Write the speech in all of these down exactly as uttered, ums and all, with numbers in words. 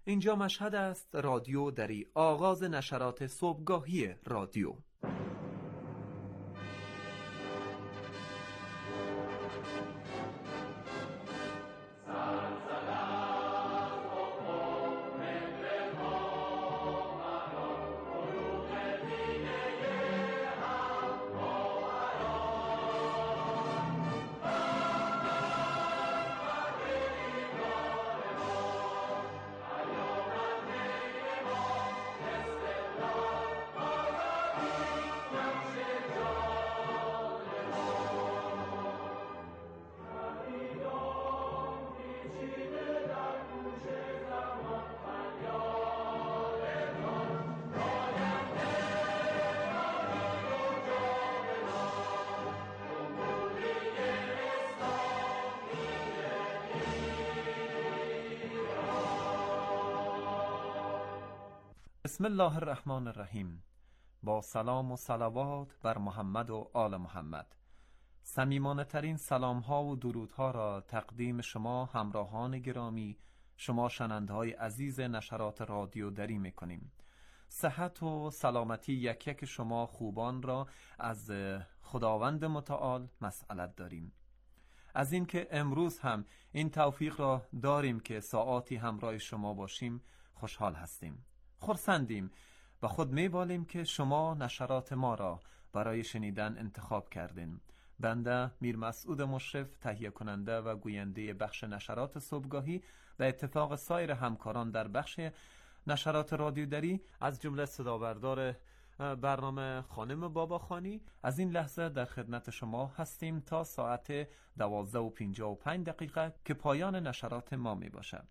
اینجا مشهد است، رادیو دری، آغاز نشرات صبحگاهی رادیو. بسم الله الرحمن الرحیم. با سلام و صلوات بر محمد و آل محمد، صمیمانه ترین سلام ها و درود ها را تقدیم شما همراهان گرامی، شما شنونده های عزیز نشرات رادیو دری میکنیم. صحت و سلامتی یک یک شما خوبان را از خداوند متعال مسئلت داریم. از اینکه امروز هم این توفیق را داریم که ساعاتی همراه شما باشیم خوشحال هستیم، خرسندیم و خود میبالیم که شما نشرات ما را برای شنیدن انتخاب کردین. بنده میر مسعود مشرف، تهیه کننده و گوینده بخش نشرات صبحگاهی، به اتفاق سایر همکاران در بخش نشرات رادیو دری، از جمله صدابردار برنامه خانم باباخانی، از این لحظه در خدمت شما هستیم تا ساعت دوازده و پنجاه و پنج دقیقه که پایان نشرات ما می باشد.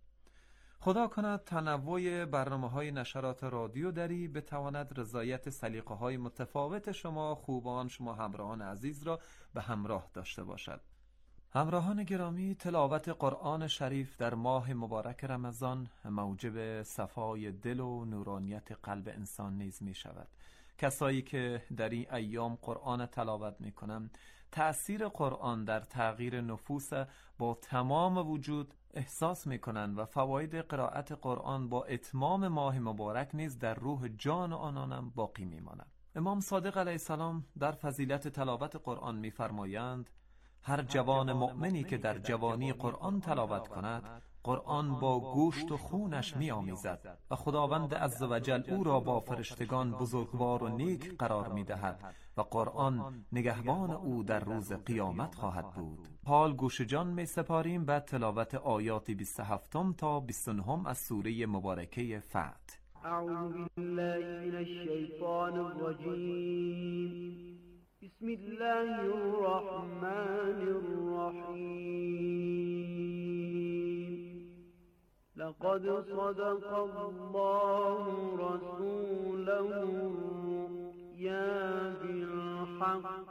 خدا کند تنوع برنامه‌های نشرات رادیو دری بتواند رضایت سلیقه‌های متفاوت شما خوبان، شما همراهان عزیز را به همراه داشته باشد. همراهان گرامی، تلاوت قرآن شریف در ماه مبارک رمضان موجب صفای دل و نورانیت قلب انسان نیز می شود. کسایی که در این ایام قرآن تلاوت می کنند، تأثیر قرآن در تغییر نفوس با تمام وجود احساس می کنند و فواید قرائت قرآن با اتمام ماه مبارک نیز در روح جان آنانم باقی می ماند. امام صادق علیه السلام در فضیلت تلاوت قرآن می فرمایند: هر جوان مؤمنی که در جوانی قرآن تلاوت کند، قرآن با گوشت و خونش می آمیزد و خداوند عزوجل او را با فرشتگان بزرگوار و نیک قرار می دهد و قرآن نگهبان او در روز قیامت خواهد بود. حال گوش جان می سپاریم به تلاوت آیات بیست و هفت تا بیست و نه از سوره مبارکه فتح. اعوذ بالله من الشیطان الرجیم. بسم الله الرحمن الرحیم. لقد صدق الله رسوله الرؤيا بالحق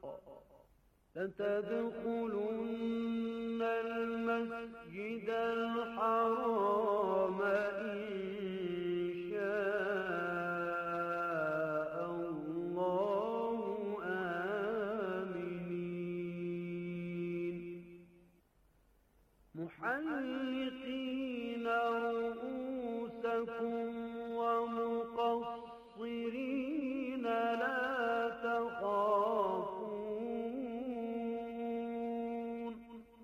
لتدخلن المسجد الحرام إن شاء الله آمنين محلقين رؤوسكم ومقصرين لا تخافون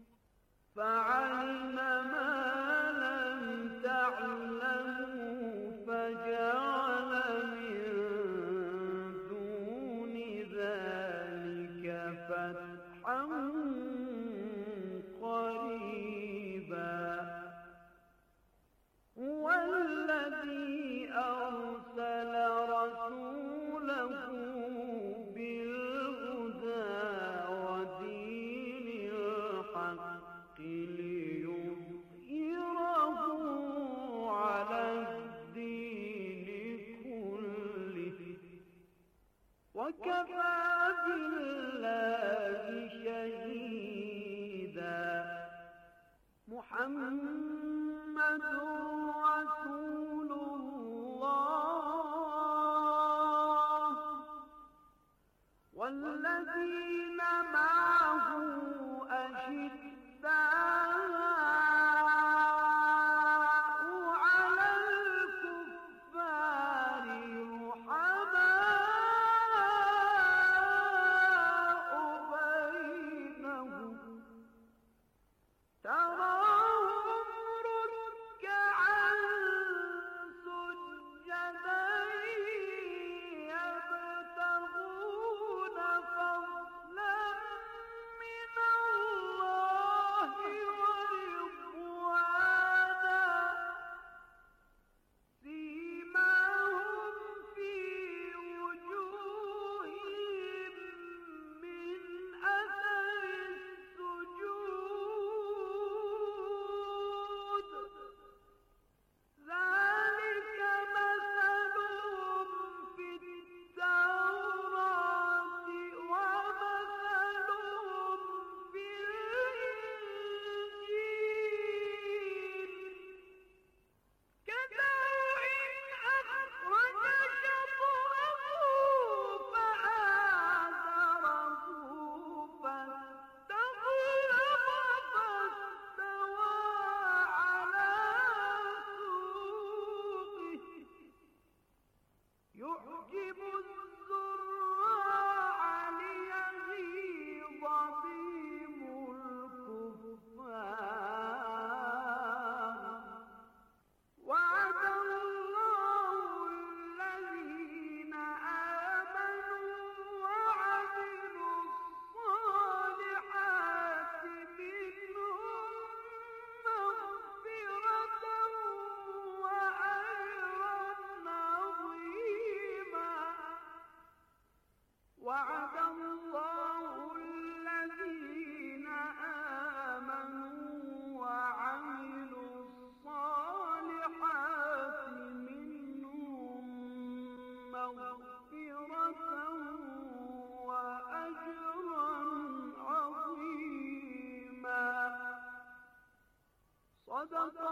فعلم ما لم تعلموا فجعل من دون ذلك فتحا قريبا. هو الذي أرسل رسوله بالهدى ودين الحق ليظهره على الدين كله وكفى بالله شهيدا. محمد رسول الله والذين معه أشداء على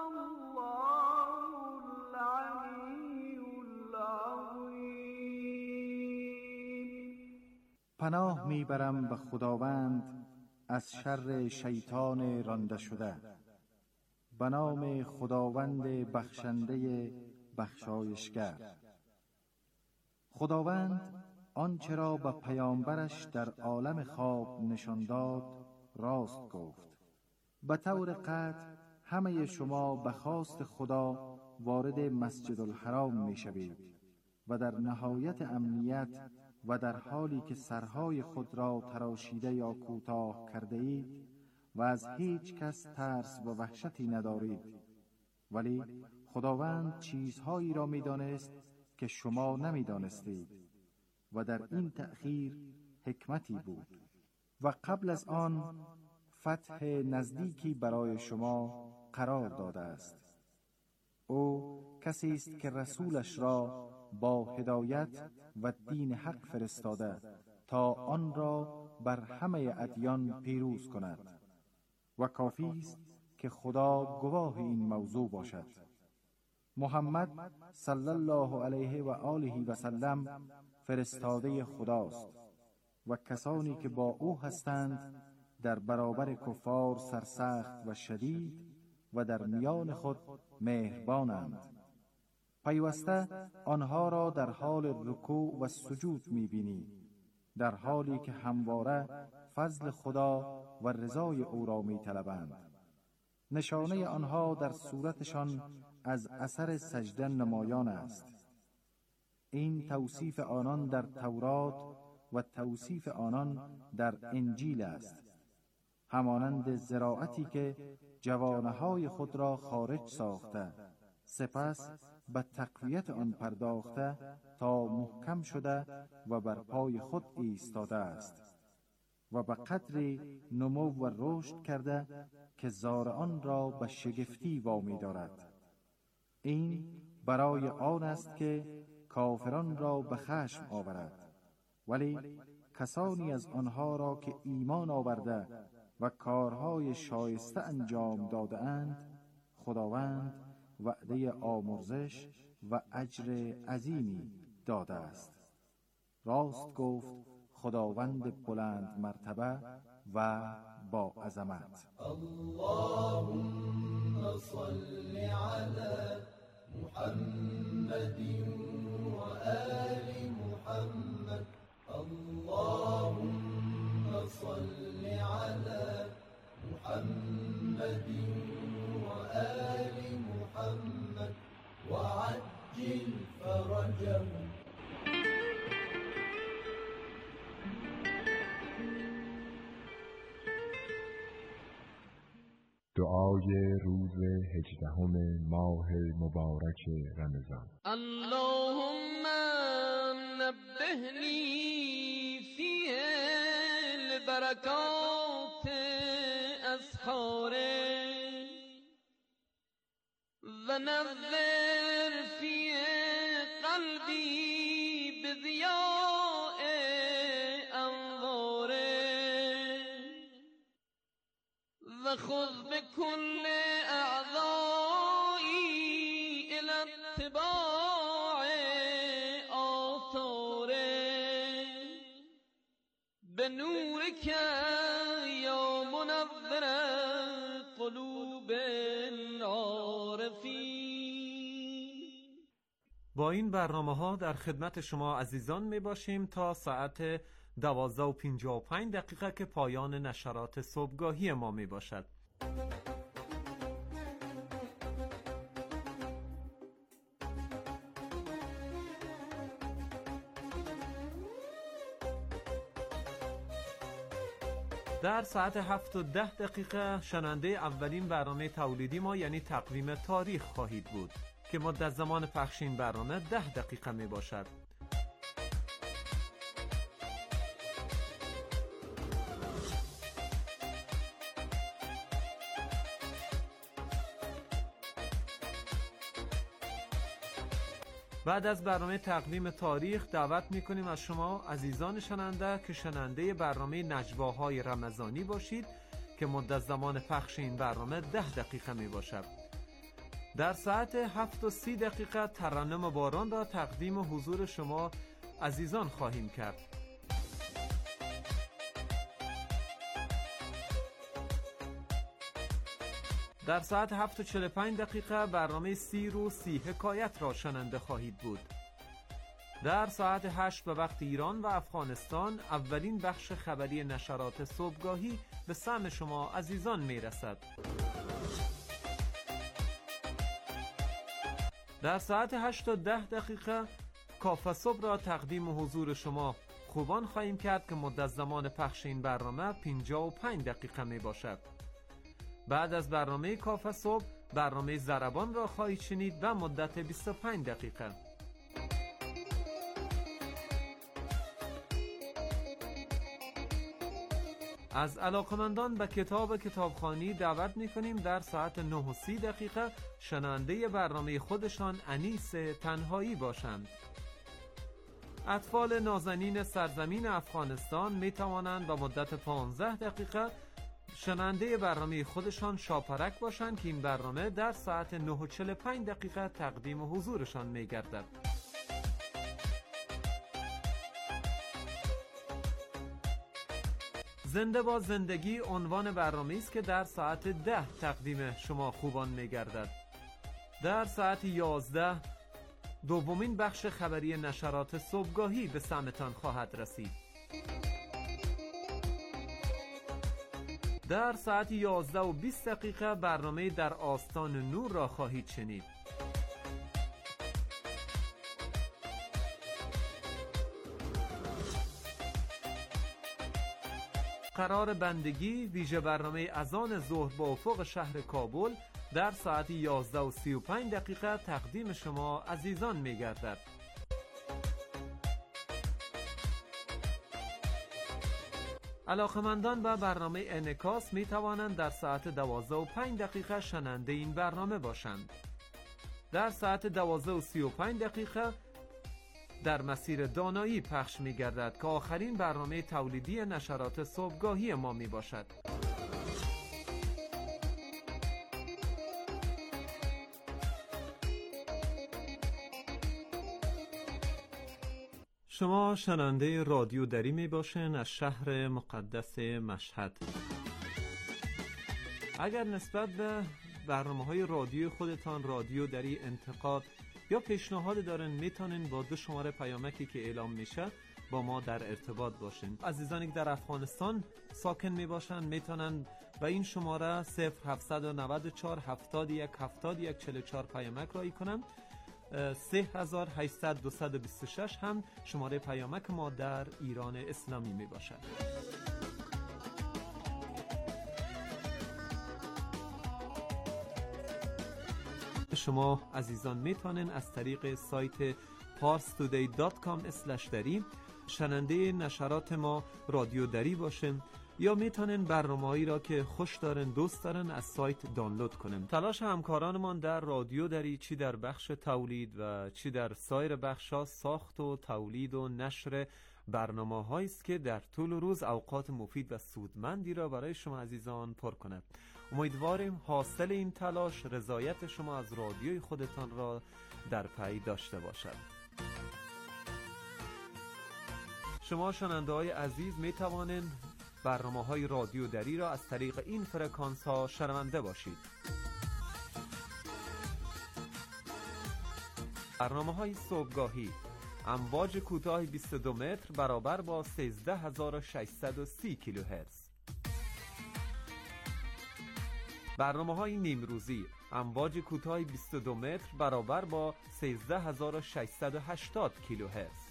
الله العلی العظیم. پناه میبرم به خداوند از شر شیطان رانده شده. به نام خداوند بخشنده بخشایشگر. خداوند آنچه را به پیامبرش در عالم خواب نشان داد راست گفت. به طور قطع همه شما به خواست خدا وارد مسجد الحرام می شوید و در نهایت امنیت و در حالی که سرهای خود را تراشیده یا کوتاه کرده اید و از هیچ کس ترس و وحشتی ندارید. ولی خداوند چیزهایی را می دانست که شما نمی دانستید و در این تأخیر حکمتی بود. و قبل از آن فتح نزدیکی برای شما قرار داده است. او کسی است که رسولش را با هدایت و دین حق فرستاده تا آن را بر همه ادیان پیروز کند و کافی است که خدا گواه این موضوع باشد. محمد صلی الله علیه و آله و سلم فرستاده خداست و کسانی که با او هستند در برابر کفار سرسخت و شدید و در میان خود مهربانند. پیوسته آنها را در حال رکوع و سجود می‌بینی، در حالی که همواره فضل خدا و رضای او را می‌طلبند. نشانه آنها در صورتشان از اثر سجده نمایان است. این توصیف آنان در تورات و توصیف آنان در انجیل است، همانند زراعتی که جوانه‌های خود را خارج ساخته سپس به تقویت آن پرداخته تا محکم شده و بر پای خود ایستاده است و به قدری نمو و رشد کرده که زارعان را به شگفتی وامی دارد. این برای آن است که کافران را به خشم آورد، ولی کسانی از آنها را که ایمان آورده و کارهای شایسته انجام داده اند خداوند وعده آمرزش و اجر عظیمی داده است. راست گفت خداوند بلند مرتبه و با عظمت. اللهم صل علی محمد و آل محمد. اللهم صل علی محمد و آل محمد و عجل فرجهم. دعای روز هجدهم ماه مبارک رمضان. اللهم نبهنی فیه لبرکات اسحاره و نور فیه قلبی بضیاء انواره و خذ بكل اعضایی الى اتباع آثاره بنورك یا منور قلوب العارفین. با این برنامه ها در خدمت شما عزیزان می باشیم تا ساعت دوازده و پنجاه و پنج دقیقه که پایان نشرات صبحگاهی ما می باشد. در ساعت هفت و ده دقیقه شنونده اولین برنامه تولیدی ما یعنی تقویم تاریخ خواهید بود که مدت زمان پخش این برنامه ده دقیقه می باشد. بعد از برنامه تقویم تاریخ دعوت میکنیم از شما عزیزان شنونده که شنونده برنامه نجواهای رمضانی باشید که مدت زمان پخش این برنامه ده دقیقه می باشد. در ساعت هفت و سی دقیقه ترنم باران را تقدیم حضور شما عزیزان خواهیم کرد. در ساعت هفت و چهل و پنج دقیقه برنامه سیر و سی حکایت را شنونده خواهید بود. در ساعت هشت به وقت ایران و افغانستان اولین بخش خبری نشرات صبحگاهی به سمع شما عزیزان می رسد. در ساعت هشت و ده دقیقه کافه صبح را تقدیم حضور شما خوبان خواهیم کرد که مدت زمان پخش این برنامه پنجاه و پنج دقیقه می باشد. بعد از برنامه کافه صبح برنامه ضربان را خواهید شنید و مدت بیست و پنج دقیقه. از علاقمندان به کتاب کتابخوانی دعوت می‌کنیم در ساعت نه و سی دقیقه شنونده برنامه خودشان انیس تنهایی باشند. اطفال نازنین سرزمین افغانستان می‌توانند به مدت پانزده دقیقه شنونده برنامه خودشان شاپرک باشند که این برنامه در ساعت نه و چهل و پنج دقیقه تقدیم حضورشان می‌گردد. زنده با زندگی عنوان برنامه است که در ساعت ده تقدیم شما خوبان می‌گردد. در ساعت یازده دومین بخش خبری نشرات صبحگاهی به سمعتان خواهد رسید. در ساعت یازده و بیست دقیقه برنامه در آستان نور را خواهید شنید. قرار بندگی ویژه برنامه اذان ظهر با افق شهر کابل در ساعت یازده و سی و پنج دقیقه تقدیم شما عزیزان می گردد. علاقمندان به برنامه انعکاس می توانند در ساعت دوازده و پنج دقیقه شنونده این برنامه باشند. در ساعت دوازده و سی و پنج دقیقه در مسیر دانایی پخش می گردد که آخرین برنامه تولیدی نشرات صبحگاهی ما می باشد. شما شنونده رادیو دری می باشین از شهر مقدس مشهد. اگر نسبت به برنامه‌های رادیو خودتان رادیو دری انتقاد یا پیشنهاد دارن میتونین با دو شماره پیامکی که اعلام میشه با ما در ارتباط باشین. عزیزانی که در افغانستان ساکن میباشن میتونن با این شماره صفر هفت نه چهار هفتاد و یک هفتاد و یک چهل و چهار پیامک رایی کنن. سه هزار و هشتصد دویست و بیست و شش هم شماره پیامک ما در ایران اسلامی میباشد. شما عزیزان میتونن از طریق سایت پارس تودی دات کام اسلش دری شنونده نشرات ما رادیو دری باشن یا میتونن برنامه‌ای را که خوش دارن دوست دارن از سایت دانلود کنن. تلاش همکارانمان در رادیو دری چی در بخش تولید و چی در سایر بخش‌ها ساخت و تولید و نشر برنامه‌هایی است که در طول روز اوقات مفید و سودمندی را برای شما عزیزان پر کند. امیدواریم حاصل این تلاش رضایت شما از رادیوی خودتان را در پی داشته باشد. شما شنونده‌های عزیز می توانید برنامه‌های رادیو دری را از طریق این فرکانس‌ها شنونده باشید. برنامه‌های صبحگاهی امواج کوتاه بیست و دو متر برابر با سیزده هزار و ششصد و سی کیلوهرتز. برنامه‌های نیمروزی امواج کوتاه بیست و دو متر برابر با سیزده هزار و ششصد و هشتاد کیلوهرتز.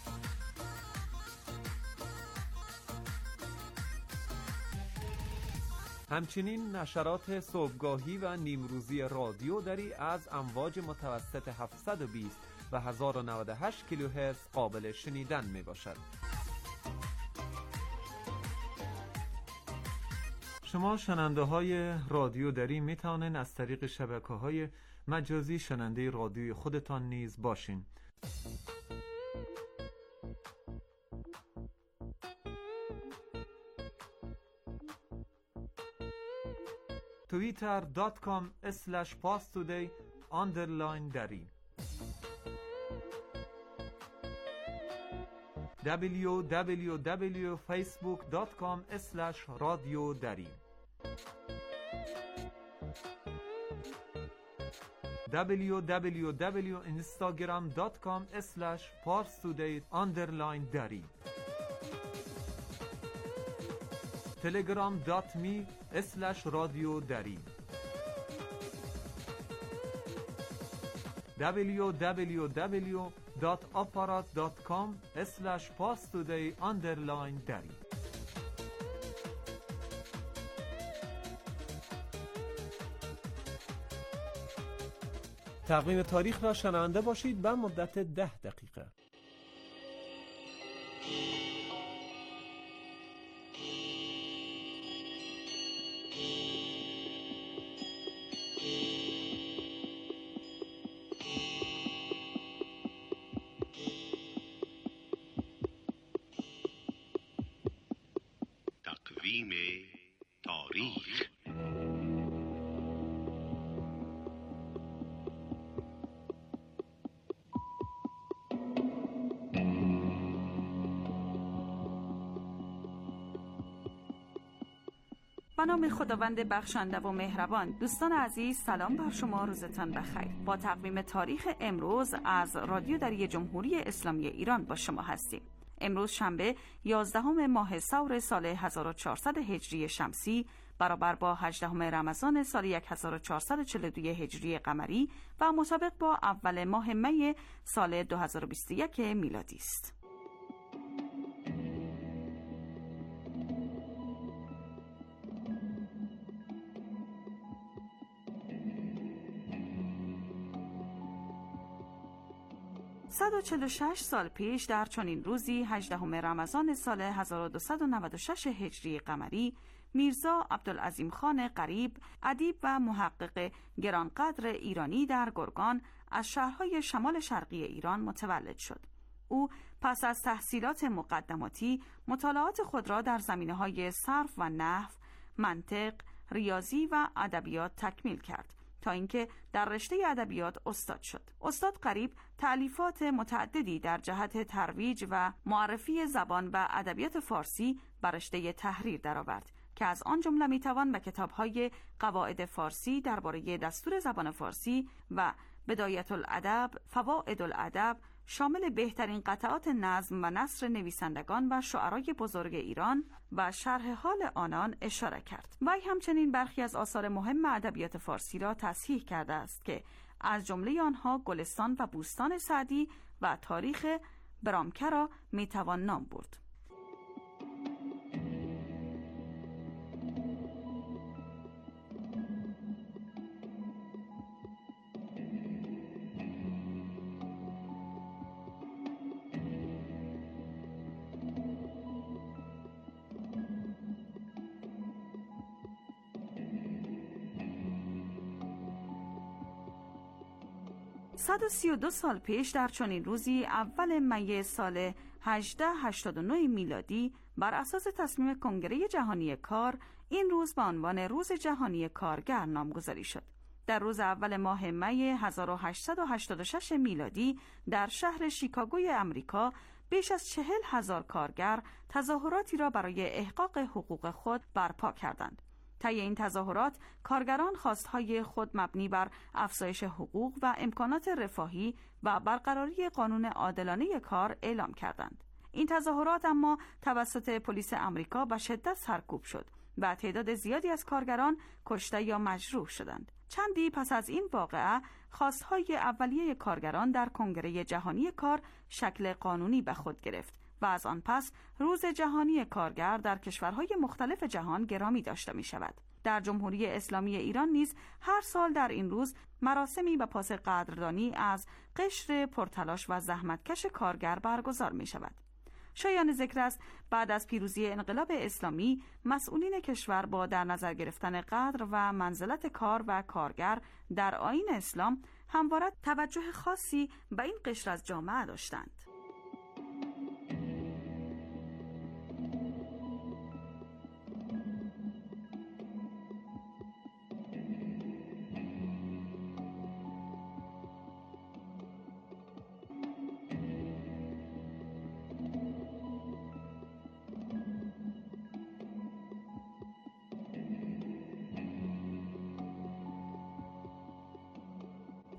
همچنین نشرات صبحگاهی و نیمروزی رادیو دری از امواج متوسط هفتصد و بیست و هزار و نود و هشت کیلوهرتز قابل شنیدن می باشد. شما شنونده های رادیو دری می توانید از طریق شبکه های مجازی شنونده رادیوی خودتان نیز باشین. توییتر دات کام اسلش پاس تودی آندرلاین دری دبلیو دبلیو دبلیو دات فیسبوک دات کام اسلش رادیو دری دبلیو دبلیو دبلیو دات اینستاگرام دات کام اسلش پارستودی آندرلاین دری تلگرام دات می اسلش رادیو دری دبلیو دبلیو دبلیو دات آپارات دات کام اسلش پارستودی آندرلاین دری. تقویم تاریخ را شنونده باشید به مدت ده دقیقه. تقویم تاریخ. به نام خداوند بخشنده و مهربان. دوستان عزیز، سلام بر شما، روزتان بخیر. با تقویم تاریخ امروز از رادیو دری جمهوری اسلامی ایران با شما هستیم. امروز شنبه یازدهم ماه ثور سال هزار و چهارصد هجری شمسی برابر با هجدهم رمضان سال هزار و چهارصد و چهل و دو هجری قمری و مطابق با اول ماه می سال دو هزار و بیست و یک میلادی است. صد و چهل و شش سال پیش در چنین روزی هجدهم رمضان سال هزار و دویست و نود و شش هجری قمری میرزا عبدالعظیم خان غریب، ادیب و محقق گرانقدر ایرانی در گرگان از شهرهای شمال شرقی ایران متولد شد. او پس از تحصیلات مقدماتی مطالعات خود را در زمینه‌های صرف و نحو، منطق، ریاضی و ادبیات تکمیل کرد تا اینکه در رشته ادبیات استاد شد. استاد غریب تألیفات متعددی در جهت ترویج و معرفی زبان و ادبیات فارسی بر رشته تحریر درآورد که از آن جمله میتوان به کتاب‌های قواعد فارسی درباره دستور زبان فارسی و بدایت الادب، فواید الادب شامل بهترین قطعات نظم و نثر نویسندگان و شعرای بزرگ ایران و شرح حال آنان اشاره کرد. وی همچنین برخی از آثار مهم ادبیات فارسی را تصحیح کرده است که از جمله آنها گلستان و بوستان سعدی و تاریخ برامکه را میتوان نام برد. صد و سی و دو سال پیش در چنین روزی اول می سال هزار و هشتصد و هشتاد و نه میلادی بر اساس تصمیم کنگره جهانی کار این روز به عنوان روز جهانی کارگر نامگذاری شد. در روز اول ماه می هزار و هشتصد و هشتاد و شش میلادی در شهر شیکاگوی امریکا بیش از چهل هزار کارگر تظاهراتی را برای احقاق حقوق خود برپا کردند. طی این تظاهرات کارگران خواستهای خود مبنی بر افزایش حقوق و امکانات رفاهی و برقراری قانون عادلانه کار اعلام کردند. این تظاهرات اما توسط پلیس امریکا به شدت سرکوب شد و تعداد زیادی از کارگران کشته یا مجروح شدند. چندی پس از این واقعه خواستهای اولیه کارگران در کنگره جهانی کار شکل قانونی به خود گرفت و از آن پس روز جهانی کارگر در کشورهای مختلف جهان گرامی داشته می شود. در جمهوری اسلامی ایران نیز هر سال در این روز مراسمی به پاس قدردانی از قشر پرتلاش و زحمتکش کارگر برگزار می شود. شایان ذکر است بعد از پیروزی انقلاب اسلامی مسئولین کشور با در نظر گرفتن قدر و منزلت کار و کارگر در آیین اسلام همواره توجه خاصی به این قشر از جامعه داشتند.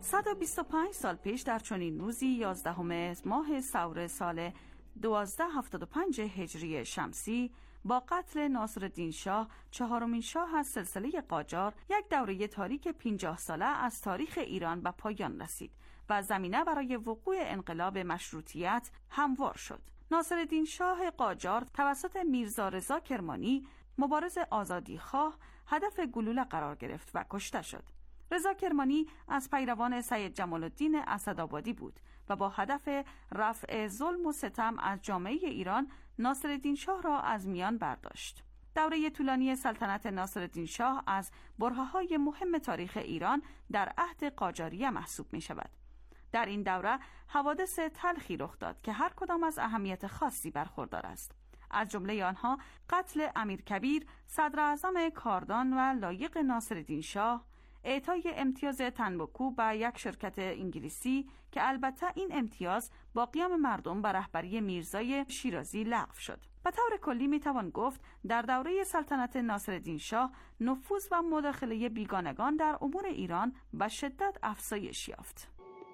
صد و بیست و پنج سال پیش در چنین روزی یازدهم ماه ثور سال دوازده هفتاد و پنج هجری شمسی با قتل ناصرالدین شاه چهارمین شاه از سلسله قاجار یک دوره تاریک پنجاه ساله از تاریخ ایران به پایان رسید و زمینه برای وقوع انقلاب مشروطیت هموار شد. ناصرالدین شاه قاجار توسط میرزا رضا کرمانی مبارز آزادیخواه هدف گلوله قرار گرفت و کشته شد. رضا کرمانی از پیروان سید جمال الدین اسدآبادی بود و با هدف رفع ظلم و ستم از جامعه ایران ناصرالدین شاه را از میان برداشت. دوره طولانی سلطنت ناصرالدین شاه از برهه‌های مهم تاریخ ایران در عهد قاجاریه محسوب می شود. در این دوره حوادث تلخی رخ داد که هر کدام از اهمیت خاصی برخوردار است. از جمله آنها قتل امیرکبیر صدر اعظم کاردان و لایق ناصرالدین شاه، اعطای امتیاز تنباکو به یک شرکت انگلیسی که البته این امتیاز با قیام مردم به رهبری میرزای شیرازی لغو شد. به طور کلی میتوان گفت در دوره سلطنت ناصرالدین شاه نفوذ و مداخله بیگانگان در امور ایران به شدت افزایش یافت.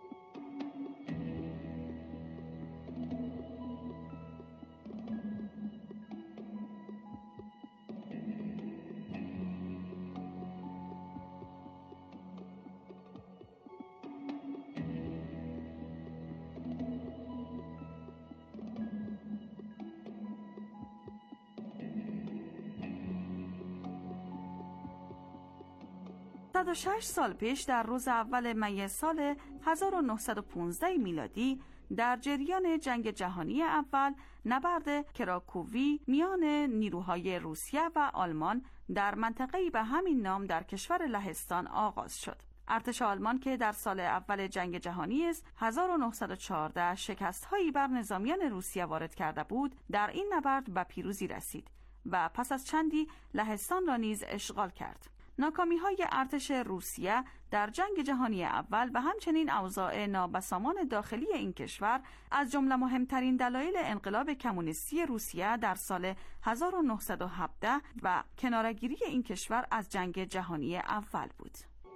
صد و شش سال پیش در روز اول می سال هزار و نهصد و پانزده میلادی در جریان جنگ جهانی اول نبرد کراکووی میان نیروهای روسیه و آلمان در منطقه‌ای به همین نام در کشور لهستان آغاز شد. ارتش آلمان که در سال اول جنگ جهانی است هزار و نهصد و چهارده شکست‌هایی بر نظامیان روسیه وارد کرده بود، در این نبرد به پیروزی رسید و پس از چندی لهستان را نیز اشغال کرد. ناکامی‌های ارتش روسیه در جنگ جهانی اول و همچنین اوضاع نابسامان داخلی این کشور از جمله مهمترین دلایل انقلاب کمونیستی روسیه در سال هزار و نهصد و هفده و کناره‌گیری این کشور از جنگ جهانی اول بود.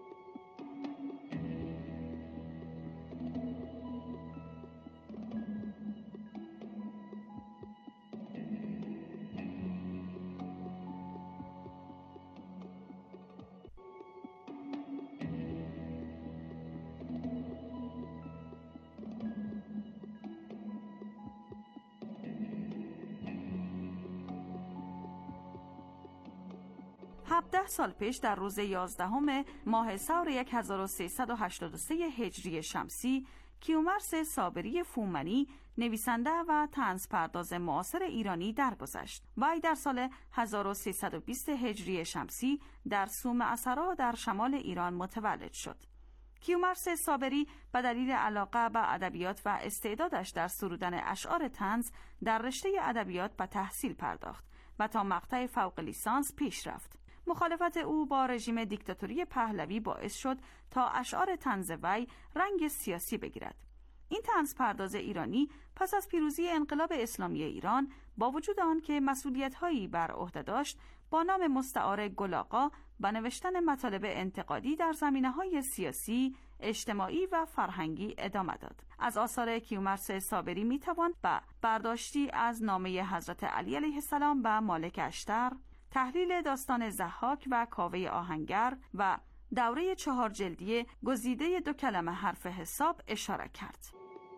هفده سال پیش در روز یازدهم ماه ثور هزار و سیصد و هشتاد و سه هجری شمسی کیومرث صابری فومنی نویسنده و طنزپرداز معاصر ایرانی درگذشت. وی در سال هزار و سیصد و بیست هجری شمسی در سوم اثرا در شمال ایران متولد شد. کیومرث صابری به دلیل علاقه به ادبیات و استعدادش در سرودن اشعار طنز در رشته ادبیات به تحصیل پرداخت و تا مقطع فوق لیسانس پیش رفت. مخالفت او با رژیم دیکتاتوری پهلوی باعث شد تا اشعار طنز وی رنگ سیاسی بگیرد. این طنزپرداز ایرانی پس از پیروزی انقلاب اسلامی ایران با وجود آن که مسئولیت‌هایی بر عهده داشت با نام مستعار گلاغا به نوشتن مطالب انتقادی در زمینه‌های سیاسی، اجتماعی و فرهنگی ادامه داد. از آثار کیومرث صابری می‌توان به برداشتی از نامه حضرت علی علیه السلام به مالک اشتر، تحلیل داستان ضحاک و کاوه آهنگر و دوره چهار جلدی گزیده دو کلمه حرف حساب اشاره کرد.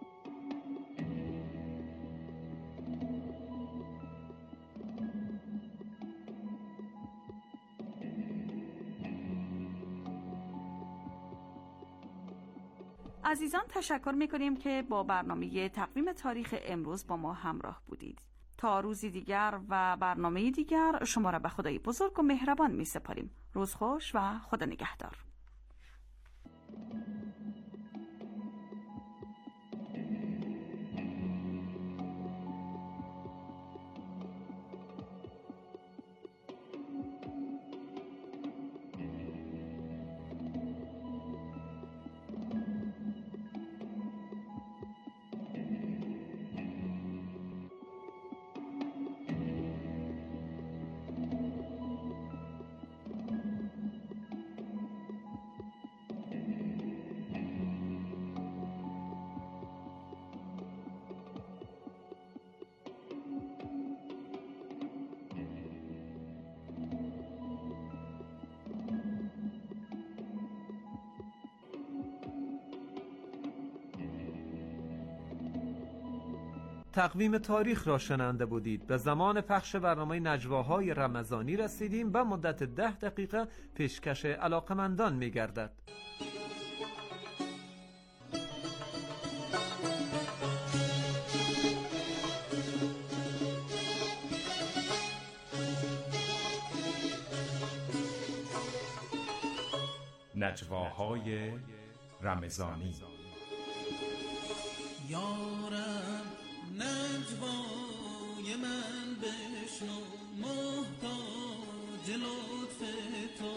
عزیزان تشکر می‌کنیم که با برنامه تقویم تاریخ امروز با ما همراه بودید. تا روزی دیگر و برنامه دیگر شما را به خدای بزرگ و مهربان می سپاریم. روز خوش و خدا نگهدار. تقویم تاریخ را شنونده بودید. به زمان پخش برنامه نجواهای رمضانی رسیدیم و مدت ده دقیقه پیشکش علاقمندان می گردد. نجواهای رمضانی. یارم نجوای من بشنو، محتاج لطف تو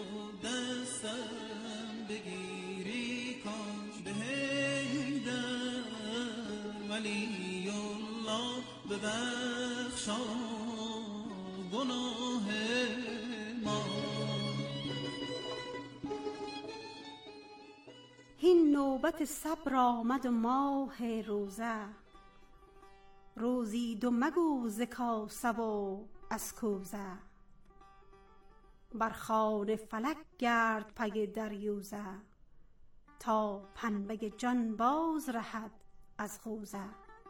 دستم بگیری، کاش به هیدر ولی الله ببخشا گناه ما. هین نوبت صبر آمد و ماه روزه، روزی دو مگو ز کاسه و از کوزه، بر خوان فلک گرد پی دریوزه، تا پنبه جان باز رهد از خوزه.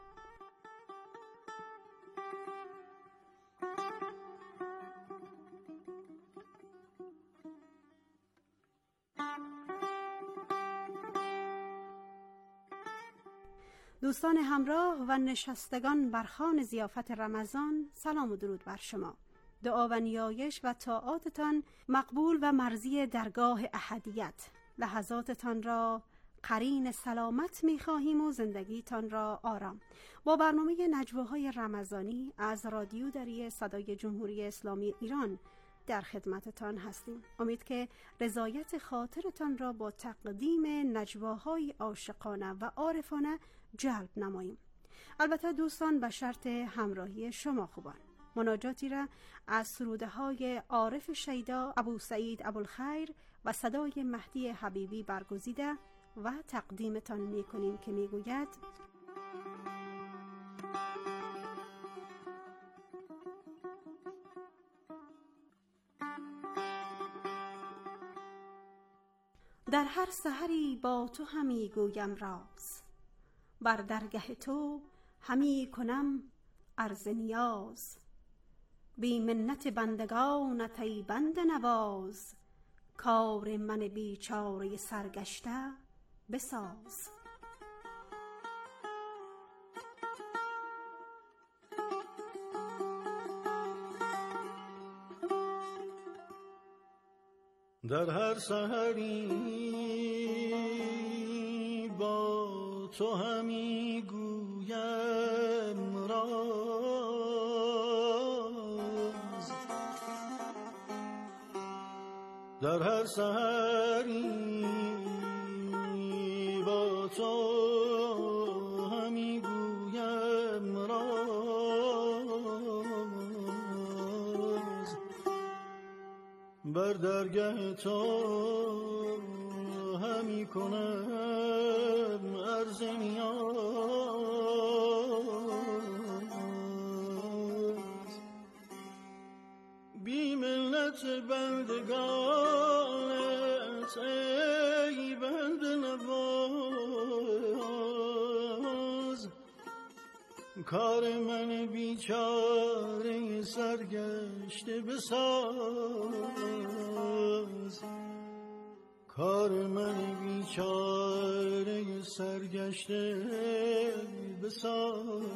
دوستان همراه و نشستگان بر خوان ضیافت رمضان، سلام و درود بر شما. دعا و نیایش و طاعاتتان مقبول و مرضی درگاه احدیت. لحظاتتان را قرین سلامت می خواهیم و زندگیتان را آرام. با برنامه نجواهای رمضانی از رادیو دری صدای جمهوری اسلامی ایران در خدمتتان هستیم. امید که رضایت خاطرتان را با تقدیم نجواهای عاشقانه و عارفانه جلب نماییم. البته دوستان به شرط همراهی شما خوبان. مناجاتی را از سروده های عارف شیدا ابو سعید ابوالخیر و صدای مهدی حبیبی برگزیده و تقدیمتان می کنیم که می گوید: در هر سحری با تو همی گویم راز، بر درگه تو همی کنم عرض نیاز، بی منت بندگانت ای بنده نواز، کار من بیچاره سرگشته بساز. در هر سحری با تو همی گویم راز، در هر سحری با تو همی گویم راز، بر درگه تو همی کنم عرض نیاز، بی منت بندگانت ای بنده نواز، کار من بیچاره سرگشته بساز، کار من بیچاره سرگشته بساز.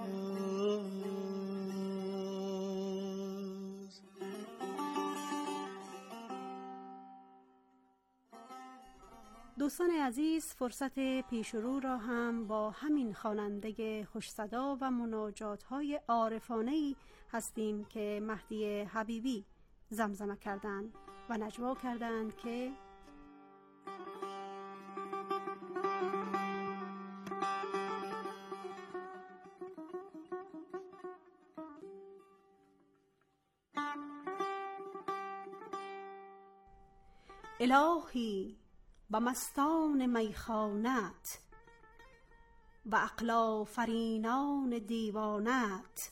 دوستان عزیز، فرصت پیش رو را هم با همین خواننده خوش صدا و مناجات‌های عارفانه‌ای هستیم که مهدی حبیبی زمزمه کردند و نجوا کردند که الهی با مستان میخانت و عقل آفرینان دیوانت،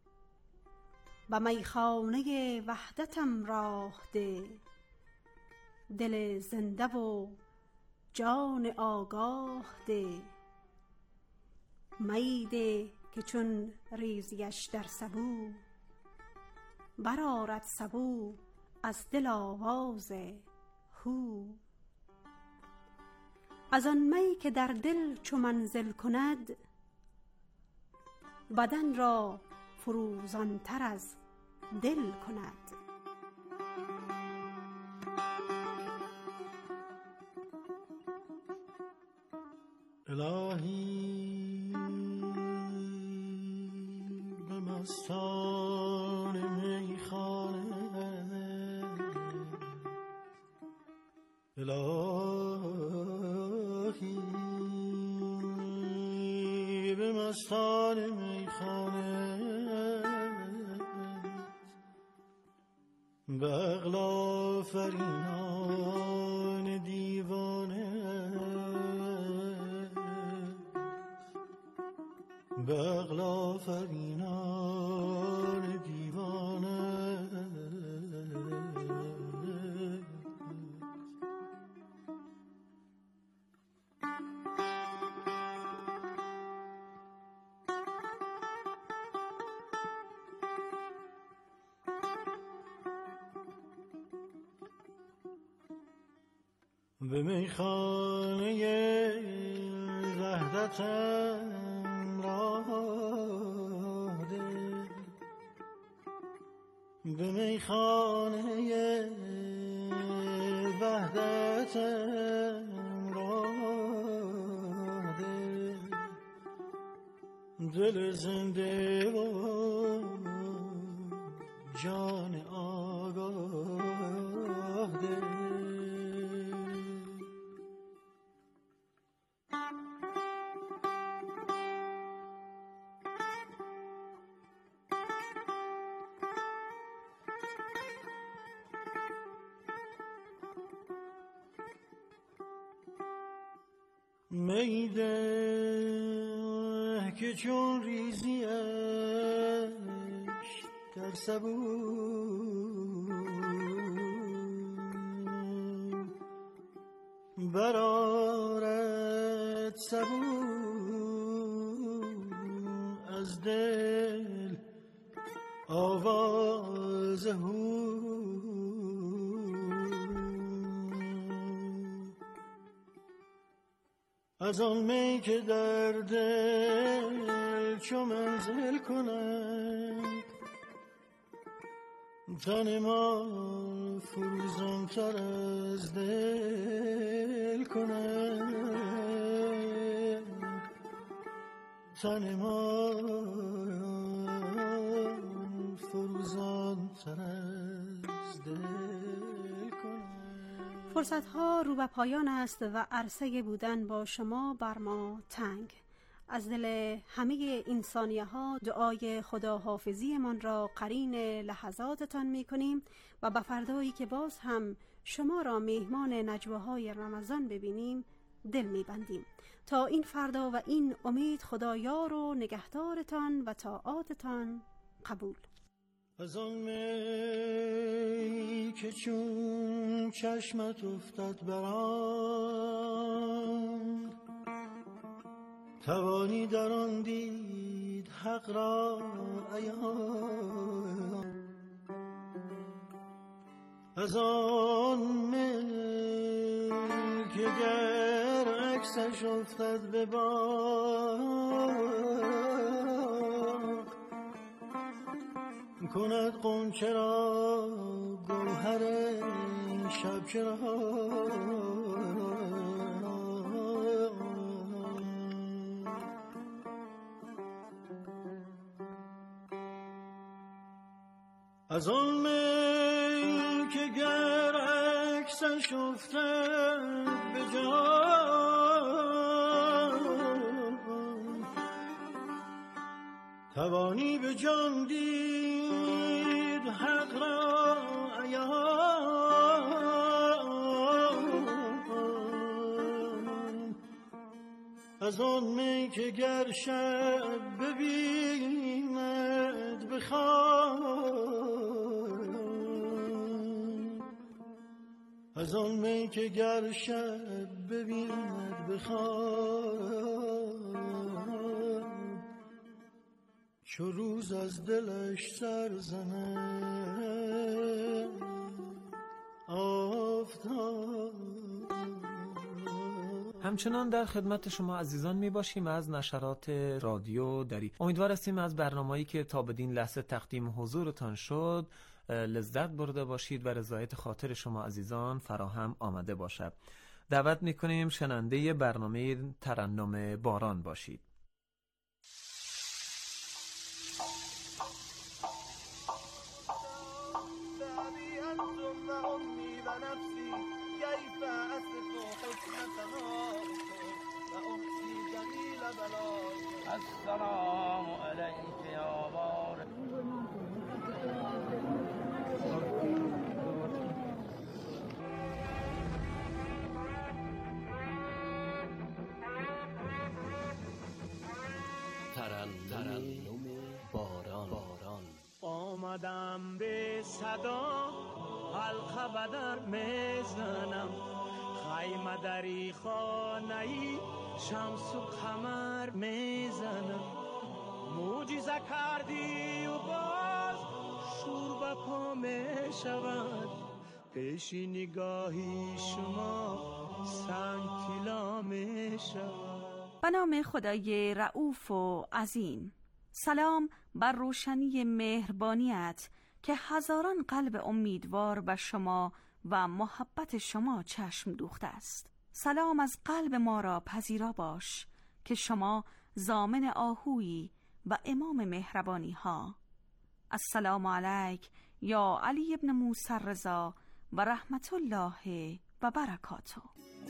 و میخانه وحدتم راه ده، دل زنده و جان آگاه ده، می ده که چون ریزیش در سبو، برآرد سبو از دل آواز هو. از آن می که در دل چو منزل کند، بدن را فروزانتر از دل کند. الهی به مستان میخانه، الهی به مستان میخانه، به اغلافرینان دیوانه، به اغلافرینان دیوانه. به میخانه وحدتم راه ده، به میخانه وحدتم راه ده، دل زنده و جان آگاه ده. میده که چون ریزیش در سبو، برآرد سبو از دل آواز هو. از آن می که در دل چو منزل کند، تن ما فروزانتر از دل کند، تن ما فروزانتر از دل کند. فرصت‌ها رو به پایان است و عرصه بودن با شما بر ما تنگ. از دل همه انسانیه ها دعای خداحافظی من را قرین لحظاتتان می کنیم و به فردایی که باز هم شما را مهمان نجواهای رمضان ببینیم دل می بندیم. تا این فردا و این امید، خدایار و نگهدارتان و طاعاتتان قبول. از آن می که چون چشمت افتد بران، توانی در آن دید حق را عیان. از آن می که گر عکسش افتد به باد، کند غنچه را گوهر شب چراغ. از آن می که گر عکسش افتد به جان، توانی به جان دید حق را عیان. از آن می که گر شب ببیند به خواب، از آن می که گر شب ببیند به خواب، چو روز از دلش سر زنه آفتاب. همچنان در خدمت شما عزیزان می باشیم از نشرات رادیو دری. امیدوار هستیم از برنامه‌ای که تا بدین لحظه تقدیم حضورتان شد لذت برده باشید و رضایت خاطر شما عزیزان فراهم آمده باشد. دعوت می کنیم شنونده برنامه ترنم باران باشید. السلام علیک یا بارک. ترنم باران. آمدم به صدا حلقه بدر میزنم، خیمه دری خانه‌ای شمس و قمر میزنم. معجزه کردی و باز شور به پا میشود، پیش نگاهی شما سنگ طلا میشود. به نام خدای رؤوف و عظیم. سلام بر روشنی مهربانیت که هزاران قلب امیدوار به شما و محبت شما چشم دوخته است. سلام از قلب ما را پذیرا باش که شما ضامن آهویی و امام مهربانی ها. السلام علیک یا علی ابن موسی رضا و رحمت الله و برکاته.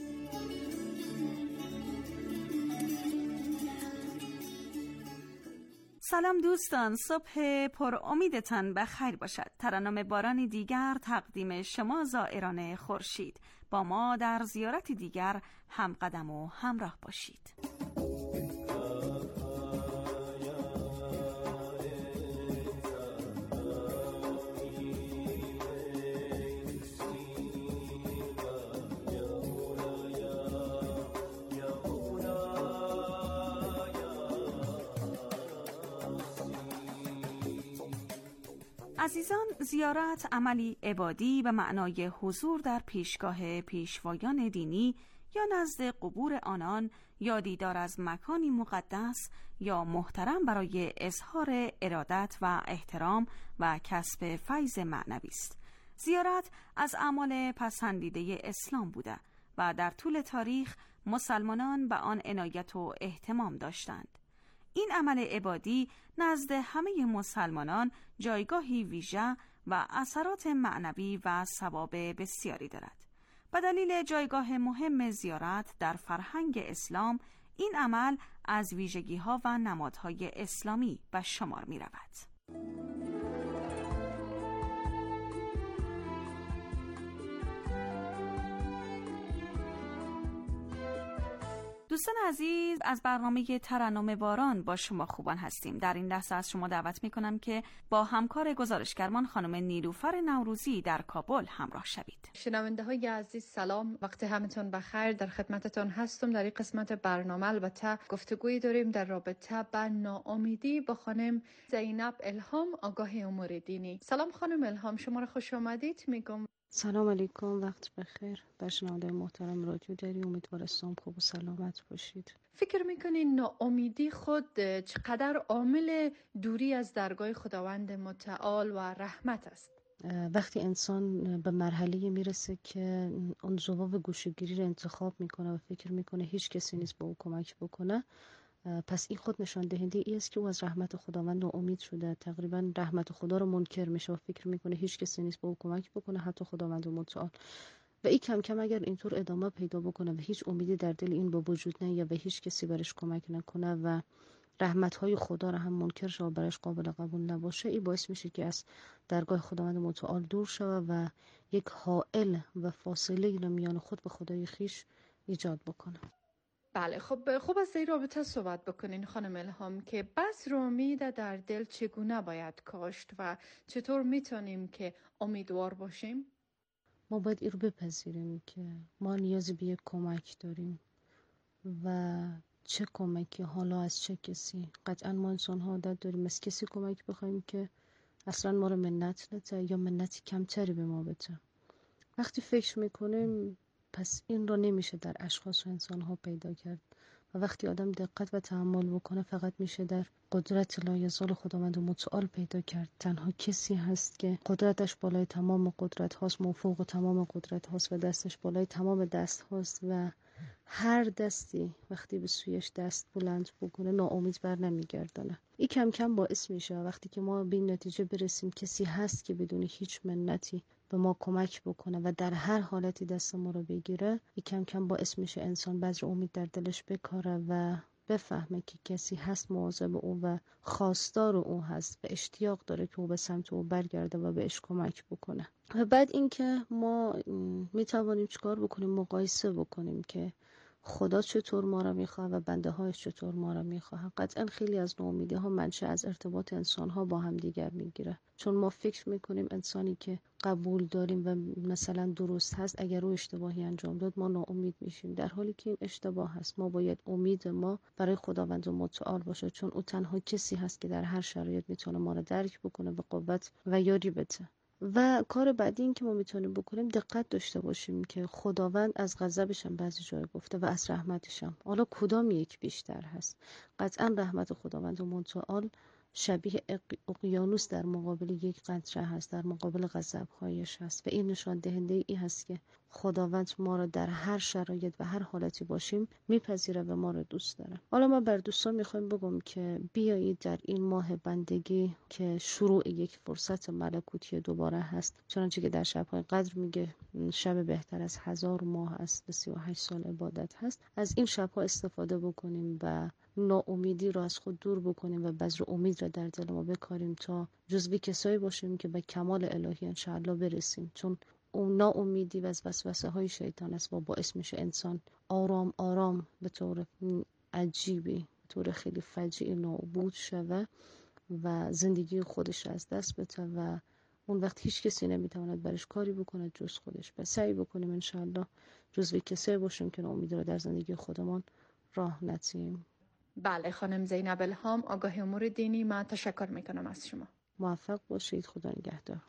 سلام دوستان، صبح پر امیدتان بخیر باشد. ترنم بارانی دیگر تقدیم شما زائران خورشید. با ما در زیارتی دیگر هم قدم و همراه باشید. عزیزان، زیارت عملی عبادی به معنای حضور در پیشگاه پیشوایان دینی یا نزد قبور آنان یا دیدار از مکانی مقدس یا محترم برای اظهار ارادت و احترام و کسب فیض معنوی است. زیارت از اعمال پسندیده اسلام بوده و در طول تاریخ مسلمانان به آن عنایت و اهتمام داشتند. این عمل عبادی نزد همه مسلمانان جایگاهی ویژه و اثرات معنوی و ثواب بسیاری دارد. به دلیل جایگاه مهم زیارت در فرهنگ اسلام، این عمل از ویژگی‌ها و نمادهای اسلامی به شمار می رود. دوستان عزیز، از برنامه ترنم باران با شما خوبان هستیم. در این لحظه از شما دعوت می کنم که با همکار گزارشگرمان خانم نیلوفر نوروزی در کابل همراه شوید. شنونده های عزیز سلام، وقت همتون بخیر. در خدمتتون هستم. در این قسمت برنامه البته گفتگویی داریم در رابطه با ناامیدی با خانم زینب الهام، آگاه امور دینی. سلام خانم الهام، شما را خوش آمدید میگم. سلام علیکم، وقت بخیر. بر شنونده محترم رادیو دری، امیدوارم خوب و سلامت باشید. فکر میکنین ناامیدی خود چقدر عامل دوری از درگاه خداوند متعال و رحمت است؟ وقتی انسان به مرحله میرسه که اون جواب گوشه‌گیری رو انتخاب میکنه و فکر میکنه هیچ کسی نیست به او کمک بکنه، پس این خود نشان دهنده ای است که او از رحمت خداوند ناامید شده. تقریبا رحمت خدا رو منکر میشه و فکر میکنه هیچ کسی نیست به او کمک بکنه، حتی خداوند متعال. و این کم کم اگر اینطور ادامه پیدا بکنه و هیچ امیدی در دل این به وجود نیاد و هیچ کسی برش کمک نکنه و رحمت‌های خدا را هم منکر شه و برش قابل قبول نباشه، این باعث میشه که از درگاه خداوند متعال دور شود و یک حائل و فاصله را میان خود به خدای خیش ایجاد بکنه. بله، خب خوب است در رابطه صحبت بکنین خانم الهام که بس رو امید در دل چگونه باید کاشت و چطور میتونیم که امیدوار باشیم؟ ما باید این رو بپذیریم که ما نیازی به یک کمک داریم و چه کمکی، حالا از چه کسی. قطعا ما انسان ها عادت داریم از کسی کمک بخوایم که اصلا ما رو منت نده یا منتی کمتری به ما بده. وقتی فکر میکنیم پس این رو نمیشه در اشخاص و انسان ها پیدا کرد و وقتی آدم دقت و تأمل بکنه فقط میشه در قدرت لایزال خداوند متعال پیدا کرد. تنها کسی هست که قدرتش بالای تمام قدرت هاست، موفوق تمام قدرت هاست و دستش بالای تمام دست هاست و هر دستی وقتی به سویش دست بلند بکنه ناامید بر نمیگردانه. این کم کم باعث میشه وقتی که ما به این نتیجه برسیم کسی هست که بدون هیچ منتی به ما کمک بکنه و در هر حالتی دست ما رو بگیره، این کم کم باعث میشه انسان بذر امید در دلش بکاره و بفهمه که کسی هست مواظب او و خواستار او هست و اشتیاق داره که او به سمت او برگرده و بهش کمک بکنه. و بعد اینکه ما میتوانیم چیکار بکنیم؟ مقایسه بکنیم که خدا چطور ما را میخواه و بنده هایش چطور ما را میخواه. قطعا خیلی از ناامیدی ها منشأ از ارتباط انسان ها با هم دیگر میگیره، چون ما فکر میکنیم انسانی که قبول داریم و مثلا درست هست اگر او اشتباهی انجام داد ما ناامید میشیم، در حالی که این اشتباه هست. ما باید امید ما برای خداوند متعال باشه، چون او تنها کسی هست که در هر شرایط میتونه ما را درک بکنه و قوت و یاری بده. و کار بعدی این که ما میتونیم بکنیم دقت داشته باشیم که خداوند از غضبش هم بعضی جای گفته و از رحمتش هم. حالا کدام یک بیشتر هست؟ قطعا رحمت خداوند متعال شبیه اقیانوس در مقابل یک قطره هست، در مقابل غضب‌هایش هست و این نشان دهنده ای هست که خداوند ما را در هر شرایط و هر حالتی باشیم میپذیره و ما را دوست داره. حالا ما بر دوستان میخوایم بگم که بیایید در این ماه بندگی که شروع یک فرصت ملکوتی دوباره هست، چنانچه که در شب‌های قدر میگه شب بهتر از هزار ماه است و سی و هشت سال عبادت هست، از این شب‌ها استفاده بکنیم و ناامیدی را از خود دور بکنیم و بذر امید را در دل ما بکاریم تا جزو کسایی باشیم که به کمال الهی انشاءالله برسیم، چون اون ناامیدی و از وسوسه های شیطان است و باعث میشه انسان آرام آرام به طور عجیبی، به طور خیلی فجیع نابود شوه و زندگی خودش را از دست بده و اون وقت هیچ کسی نمیتواند برش کاری بکنه جز خودش. پس سعی بکنیم انشاءالله جزو کسایی باشیم که ناامیدی را در زندگی خودمان راه ندیم. بله خانم زینب الهام، آگاهی امور دینی، من تشکر میکنم از شما. موفق باشید. خدا نگهدار.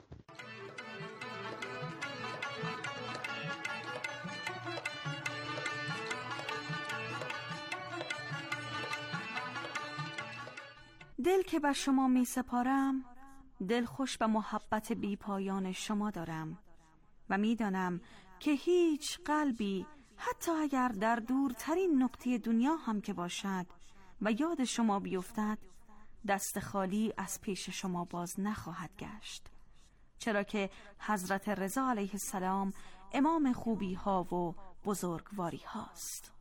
دل که بر شما می سپارم، دل خوش به محبت بی پایان شما دارم و می دانم که هیچ قلبی حتی اگر در دورترین نقطه دنیا هم که باشد و یاد شما بیفتد دست خالی از پیش شما باز نخواهد گشت، چرا که حضرت رضا علیه السلام امام خوبی ها و بزرگواری هاست.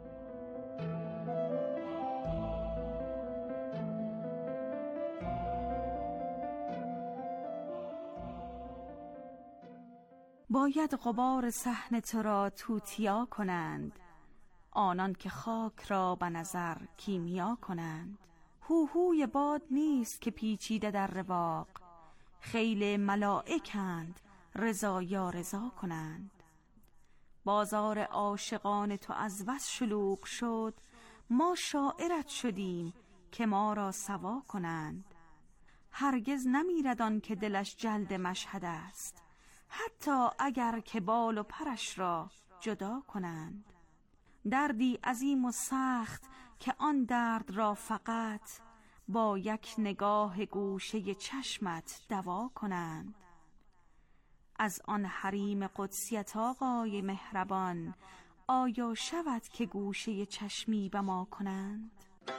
باید غبار صحن تو را توتیا کنند، آنان که خاک را به نظر کیمیا کنند. هوهوی باد نیست که پیچیده در رواق، خیل ملائکند رضا یا رضا کنند. بازار عاشقان تو از بس شلوغ شد، ما شاعرت شدیم که ما را سوا کنند. هرگز نمیرد آن که دلش جلد مشهد است، حتی اگر که بال و پرش را جدا کنند. دردی عظیم و سخت که آن درد را فقط با یک نگاه گوشه چشمت دوا کنند. از آن حریم قدسیت آقای مهربان، آیا شود که گوشه چشمی به ما کنند؟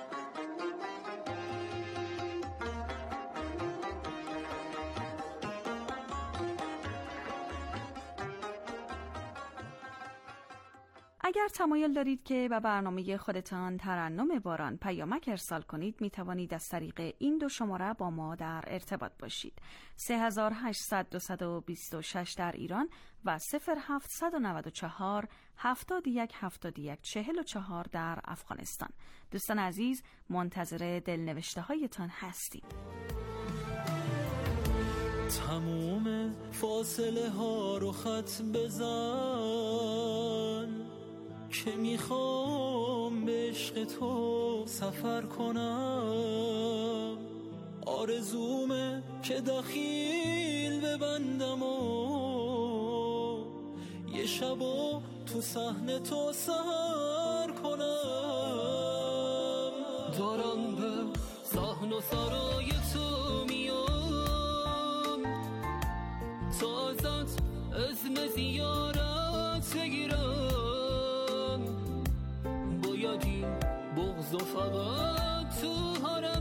اگر تمایل دارید که به برنامه خودتان ترنم باران پیامک ارسال کنید، می توانید از طریق این دو شماره با ما در ارتباط باشید: سه هزار و هشتصد و بیست و شش در ایران و صفر هفتصد و نود و چهار هفتاد و یک هفتاد و یک چهل و چهار در افغانستان. دوستان عزیز، منتظر دلنوشته هایتان هستیم. تموم فاصله ها رو خط بزن که میخوام به عشق تو سفر کنم، آرزومه که دخیل ببندم و یه شبو تو صحنه تو سهر کنم. دارم به صحن و سرای تو میام تا ازت اذن زیارت بگیرم، باید این بغض و فقط تو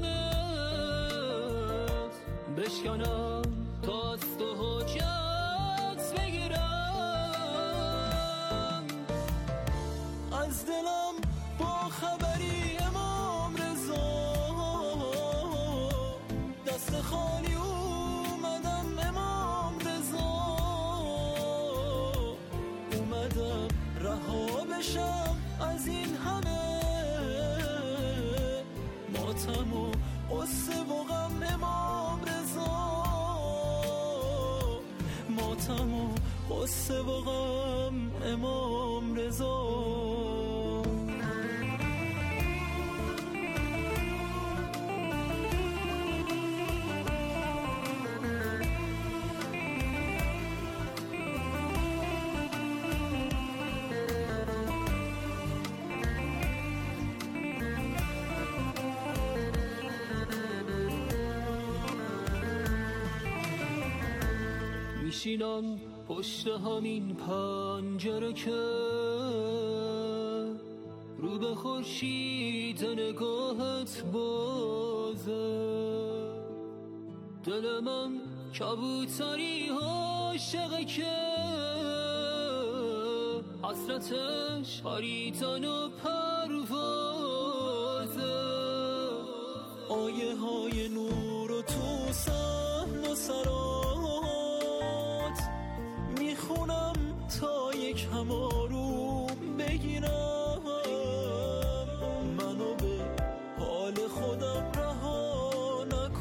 حرمت بشکنم تا از تو حجت بگیرم. از دلم با خبری امام رضا دست خالی اومدم، امام رضا اومدم رها بشم از این همه ماتم و قصه و غم، امام رضا ماتم و قصه و غم، امام رضا. میشینم پشت همین پنجره که رو به خورشید نگاهت بازه، دل من کبوتری عاشقه که حسرتش پریدن و پروازه. آیه های نور و تو صحن و سرات میخونم تا یک هم آروم بگیرم، منو به حال خودم رها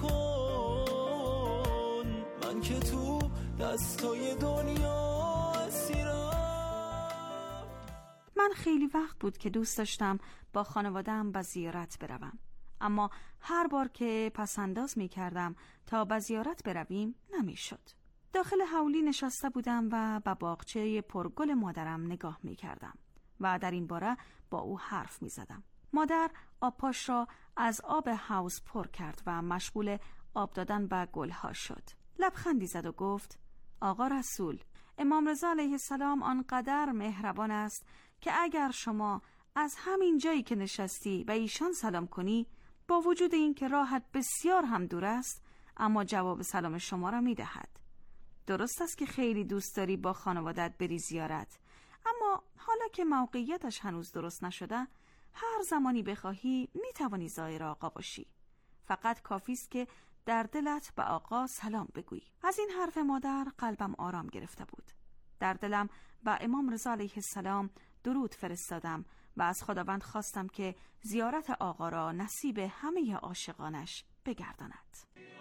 نکن، من که تو دستای دنیا اسیرم. من خیلی وقت بود که دوست داشتم با خانواده‌ام به زیارت بروم، اما هر بار که پسنداز می کردم تا به زیارت برویم نمی شد. داخل حولی نشسته بودم و به باغچه پرگل مادرم نگاه می کردم و در این باره با او حرف می زدم. مادر آبپاش را از آب حوض پر کرد و مشغول آب دادن به گلها شد. لبخندی زد و گفت: آقا رسول، امام رضا علیه السلام آنقدر مهربان است که اگر شما از همین جایی که نشستی به ایشان سلام کنی، با وجود این که راحت بسیار هم دور است، اما جواب سلام شما را می دهد. درست است که خیلی دوست داری با خانوادت بری زیارت، اما حالا که موقعیتش هنوز درست نشده، هر زمانی بخواهی می توانی زائر آقا باشی. فقط کافی است که در دلت به آقا سلام بگویی. از این حرف مادر قلبم آرام گرفته بود. در دلم به امام رضا علیه السلام درود فرستادم و از خداوند خواستم که زیارت آقا را نصیب همه عاشقانش بگرداند.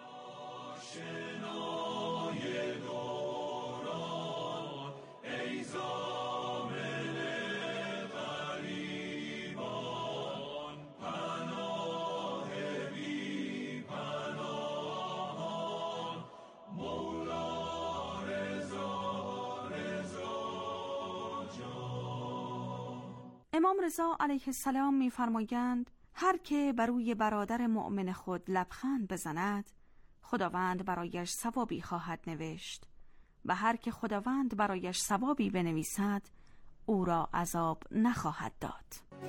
امام رضا علیه السلام می‌فرمایند هر که بر روی برادر مؤمن خود لبخند بزند، خداوند برایش ثوابی خواهد نوشت و هر که خداوند برایش ثوابی بنویسد، او را عذاب نخواهد داد.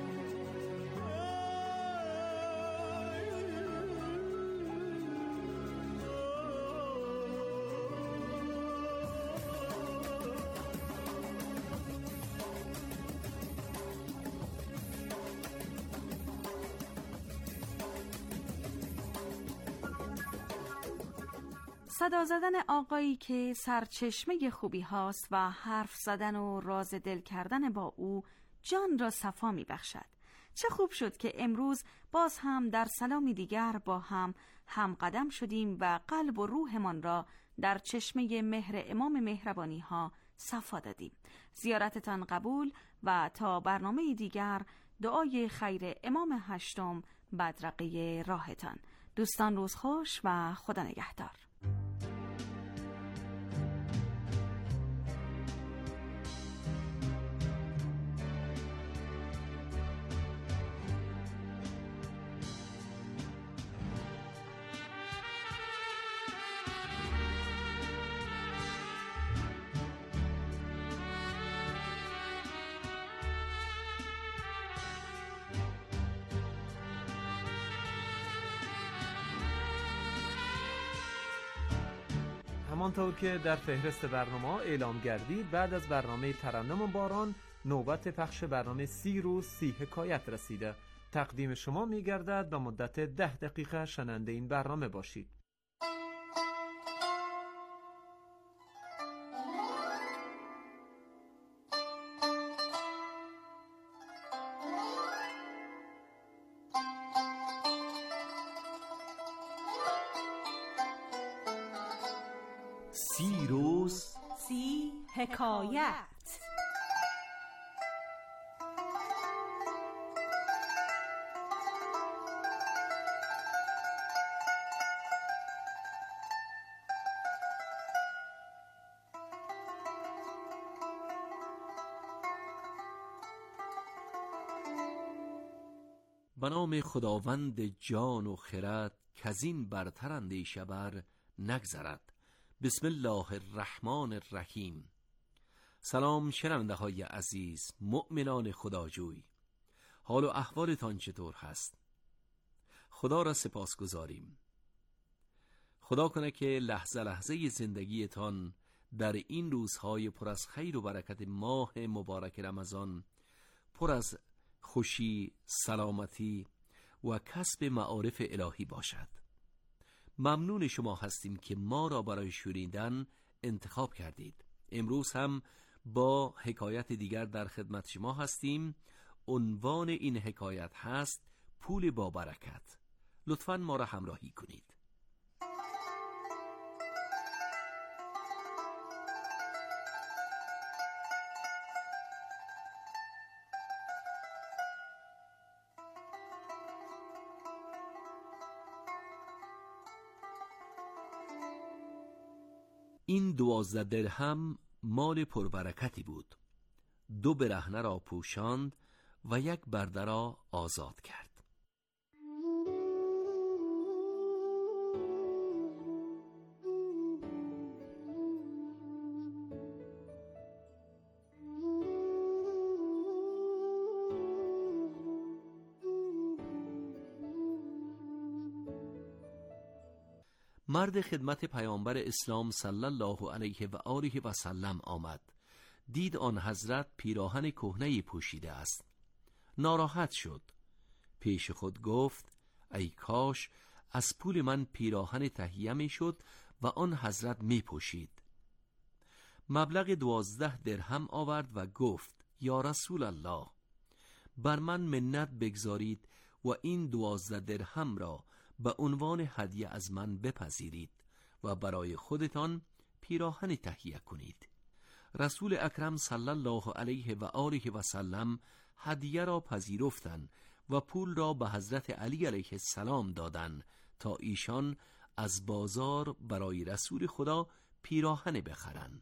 صدا زدن آقایی که سرچشمه خوبی هاست و حرف زدن و راز دل کردن با او جان را صفا می بخشد. چه خوب شد که امروز باز هم در سلامی دیگر با هم هم قدم شدیم و قلب و روحمان را در چشمه مهر امام مهربانی ها صفا دادیم. زیارتتان قبول و تا برنامه دیگر دعای خیر امام هشتم بدرقه راهتان. دوستان روز خوش و خدا نگهدار. همانطور که در فهرست برنامه اعلام گردید، بعد از برنامه ترنم باران نوبت پخش برنامه سی روز سی حکایت رسیده. تقدیم شما می گردد به مدت ده دقیقه شنونده این برنامه باشید. سی روز سی حکایت. به نام خداوند جان و خرد کزین برتر اندیشه بر نگذرد. بسم الله الرحمن الرحیم. سلام شنونده های عزیز، مؤمنان خداجوی، حال و احوالتان چطور هست؟ خدا را سپاس گذاریم. خدا کنه که لحظه لحظه زندگیتان در این روزهای پر از خیر و برکت ماه مبارک رمضان پر از خوشی، سلامتی و کسب معارف الهی باشد. ممنون شما هستیم که ما را برای شنیدن انتخاب کردید. امروز هم با حکایت دیگر در خدمت شما هستیم. عنوان این حکایت هست پول با برکت. لطفاً ما را همراهی کنید. این دوازده درهم مال پربرکتی بود. دو برهنه را پوشاند و یک برده را آزاد کرد. مرد خدمت پیامبر اسلام صلی الله علیه و آله و سلم آمد. دید آن حضرت پیراهن کهنه‌ای پوشیده است. ناراحت شد. پیش خود گفت ای کاش از پول من پیراهن تهیه می شد و آن حضرت می پوشید. مبلغ دوازده درهم آورد و گفت یا رسول الله، بر من منت بگذارید و این دوازده درهم را به عنوان هدیه از من بپذیرید و برای خودتان پیراهن تهیه کنید. رسول اکرم صلی الله علیه و آله و سلم هدیه را پذیرفتند و پول را به حضرت علی علیه السلام دادند تا ایشان از بازار برای رسول خدا پیراهن بخرند.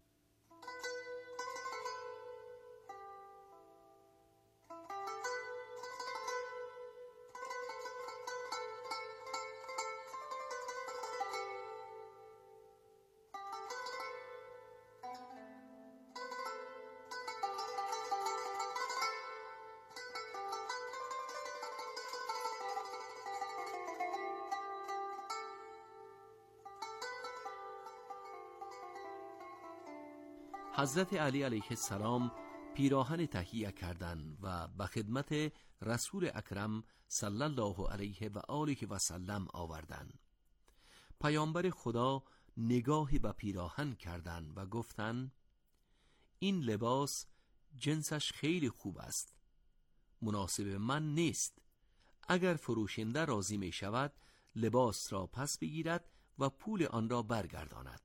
حضرت علی علیه السلام پیراهن تهیه کردند و به خدمت رسول اکرم صلی الله علیه و آله و سلم آوردند. پیامبر خدا نگاهی به پیراهن کردند و گفتند این لباس جنسش خیلی خوب است، مناسب من نیست. اگر فروشنده راضی می شود لباس را پس بگیرد و پول آن را برگرداند.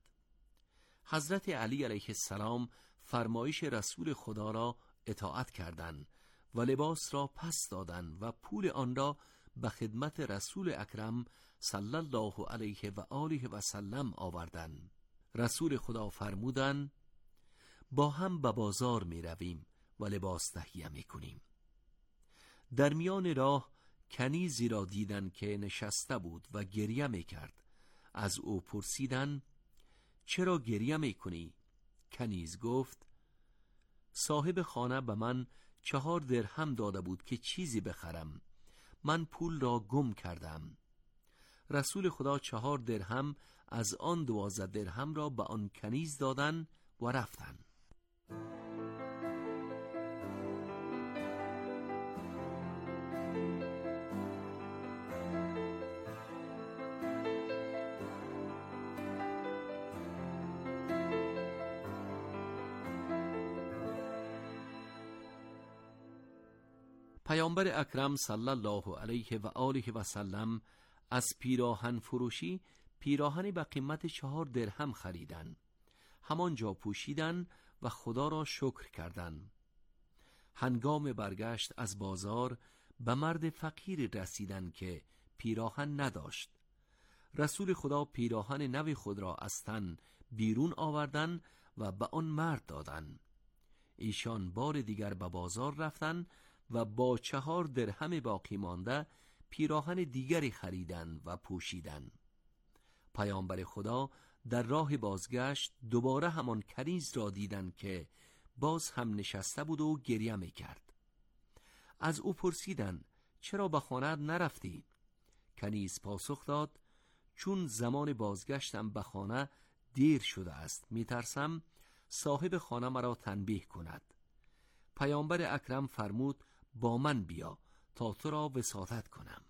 حضرت علی علیه السلام فرمایش رسول خدا را اطاعت کردند و لباس را پس دادند و پول آن را به خدمت رسول اکرم صلی الله علیه و آله و سلم آوردند. رسول خدا فرمودند با هم به بازار می رویم و لباس تهیه می کنیم. در میان راه کنیزی را دیدند که نشسته بود و گریه می کرد. از او پرسیدند چرا گریه می کنی؟ کنیز گفت صاحب خانه به من چهار درهم داده بود که چیزی بخرم. من پول را گم کردم. رسول خدا چهار درهم از آن دوازده درهم را به آن کنیز دادند و رفتند. پیامبر اکرم صلی الله علیه و آله و سلم از پیراهن فروشی پیراهنی به قیمت چهار درهم خریدند. همانجا پوشیدند و خدا را شکر کردند. هنگام برگشت از بازار به مرد فقیر رسیدند که پیراهن نداشت. رسول خدا پیراهن نو خود را از تن بیرون آوردند و به آن مرد دادند. ایشان بار دیگر به بازار رفتند و با چهار درهم باقی مانده پیراهن دیگری خریدند و پوشیدند. پیامبر خدا در راه بازگشت دوباره همان کنیز را دیدند که باز هم نشسته بود و گریه می کرد. از او پرسیدند چرا به خانه نرفتی؟ کنیز پاسخ داد چون زمان بازگشتم به خانه دیر شده است، می ترسم صاحب خانه مرا تنبیه کند. پیامبر اکرم فرمود با من بیا تا تو را وساطت کنم.